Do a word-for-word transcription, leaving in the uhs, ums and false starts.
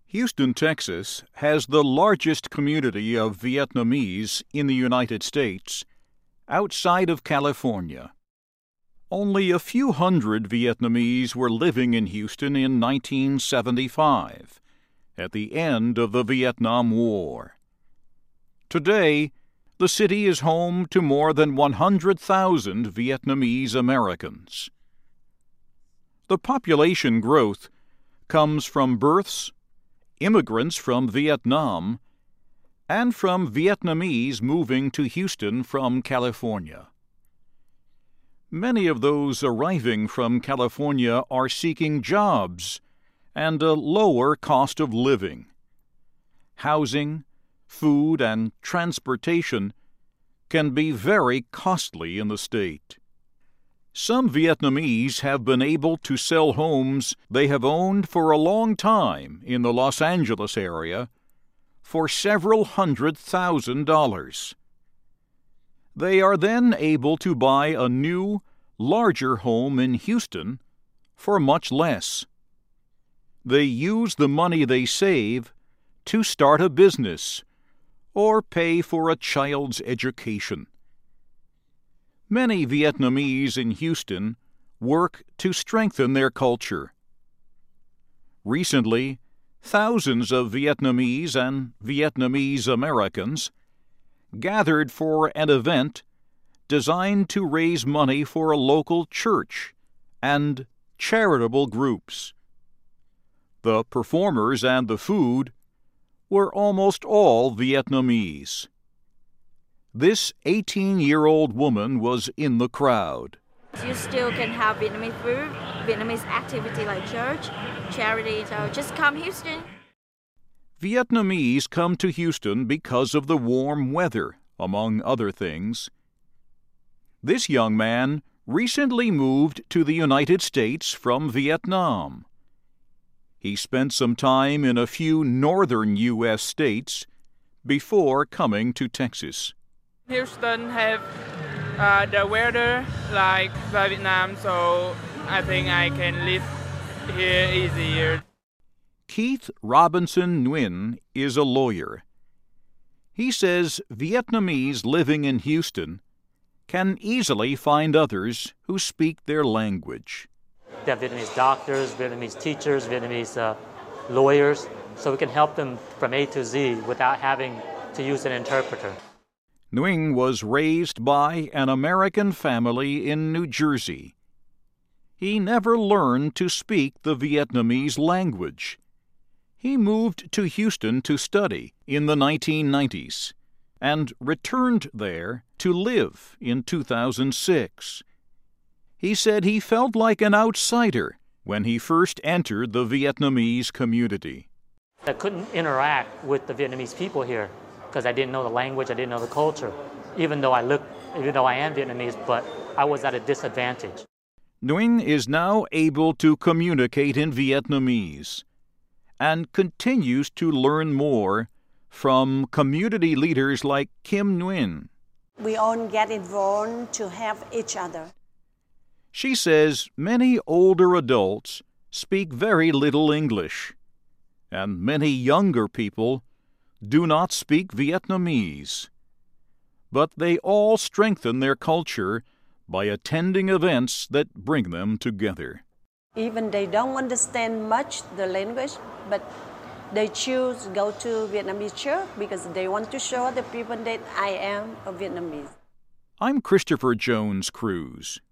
Houston, Texas, has the largest community of Vietnamese in the United States, outside of California. Only a few hundred Vietnamese were living in Houston in nineteen seventy-five, at the end of the Vietnam War. Today, the city is home to more than one hundred thousand Vietnamese Americans. The population growth comes from births, immigrants from Vietnam, and from Vietnamese moving to Houston from California. Many of those arriving from California are seeking jobs and a lower cost of living. Housing, food, and transportation can be very costly in the state. Some Vietnamese have been able to sell homes they have owned for a long time in the Los Angeles area for several hundred thousand dollars. They are then able to buy a new, larger home in Houston for much less. They use the money they save to start a business or pay for a child's education. Many Vietnamese in Houston work to strengthen their culture. Recently, thousands of Vietnamese and Vietnamese Americans gathered for an event designed to raise money for a local church and charitable groups. The performers and the food were almost all Vietnamese. This eighteen-year-old woman was in the crowd. You still can have Vietnamese food, Vietnamese activity like church, charity, so just come Houston. Vietnamese come to Houston because of the warm weather, among other things. This young man recently moved to the United States from Vietnam. He spent some time in a few northern U S states before coming to Texas. Houston have uh, the weather like Vietnam, so I think I can live here easier. Keith Robinson Nguyen is a lawyer. He says Vietnamese living in Houston can easily find others who speak their language. They have Vietnamese doctors, Vietnamese teachers, Vietnamese uh, lawyers, so we can help them from A to Z without having to use an interpreter. Nguyen was raised by an American family in New Jersey. He never learned to speak the Vietnamese language. He moved to Houston to study in the nineteen nineties and returned there to live in two thousand six. He said he felt like an outsider when he first entered the Vietnamese community. I couldn't interact with the Vietnamese people here because I didn't know the language, I didn't know the culture, even though I look, even though I am Vietnamese, but I was at a disadvantage. Nguyen is now able to communicate in Vietnamese and continues to learn more from community leaders like Kim Nguyen. We all get involved to help each other. She says many older adults speak very little English, and many younger people do not speak Vietnamese. But they all strengthen their culture by attending events that bring them together. Even they don't understand much the language, but they choose to go to Vietnamese church because they want to show the people that I am a Vietnamese. I'm Christopher Jones Cruz.